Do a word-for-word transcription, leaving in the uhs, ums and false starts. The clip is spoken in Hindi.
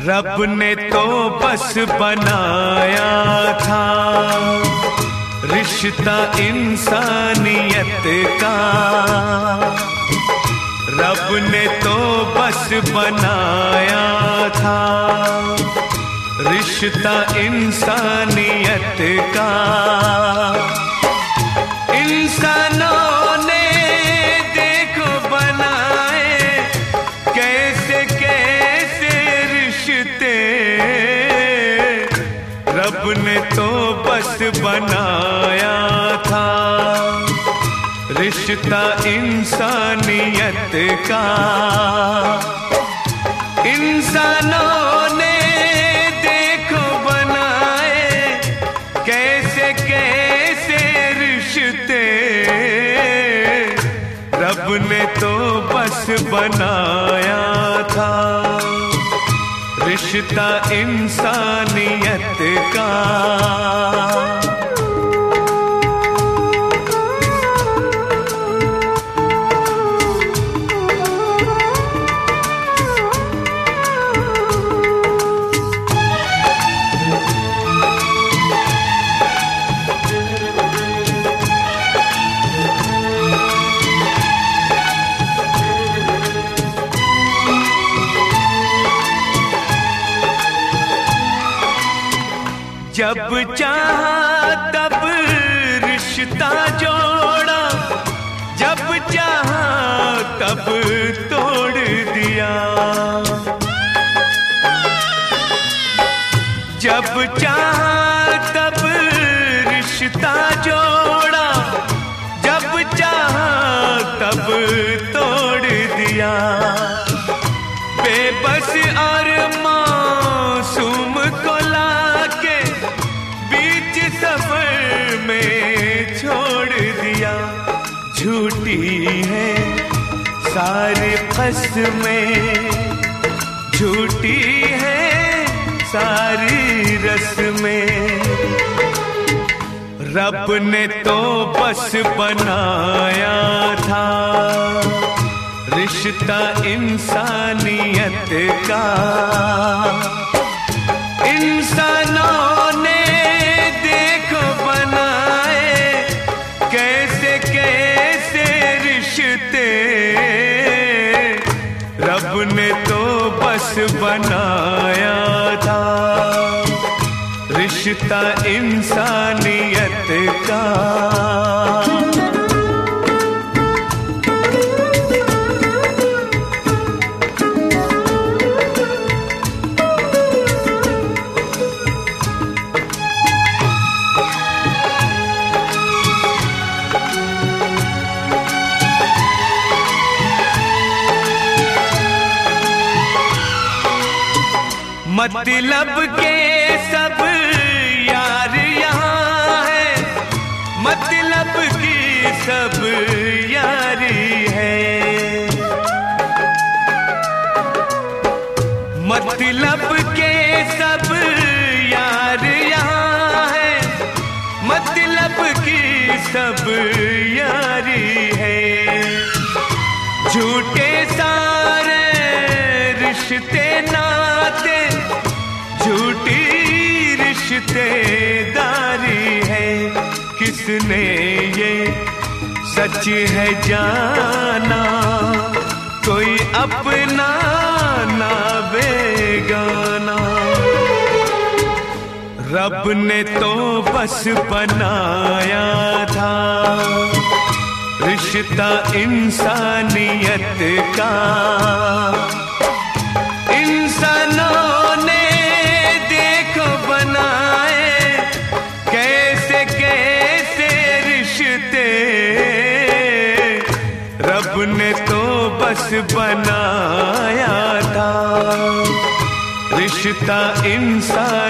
रब ने तो बस बनाया था रिश्ता इंसानियत का। रब ने तो बस बनाया था रिश्ता इंसानियत का। इंसानों ने देखो बनाए कैसे कैसे रिश्ते। रब ने तो बस बनाया था रिश्ता इंसानियत का। इंसानों ने देखो बनाए कैसे कैसे रिश्ते। रब ने तो बस बनाया था रिश्ता इंसानियत का। जब चाहा तब रिश्ता जोड़ा, जब चाहा तब तोड़ दिया। जब चाहा तब रिश्ता जोड़ा, जब चाहा तब तोड़ दिया। बेबस और मासूम को लाके बीच सफर में छोड़ दिया। झूठी है सारी क़स्में, झूठी है सारी रस्में। रब ने तो बस बनाया था रिश्ता इंसानियत का। इंसानों ने देखो बनाए कैसे कैसे रिश्ते। रब ने तो बस बनाया था रिश्ता इंसानियत का। मतलब के सब यार यहाँ है, मतलब की सब यारी है। मतलब के सब यार यहाँ है, मतलब की सब यारी है। झूठे सारे रिश्ते नाते, झूठी रिश्तेदारी है। किसने ये सच है जाना, कोई अपना ना बेगाना। रब ने तो बस बनाया था रिश्ता इंसानियत का। इंसानों ने देखो बनाए कैसे कैसे रिश्ते। रब ने तो बस बनाया था रिश्ता इंसान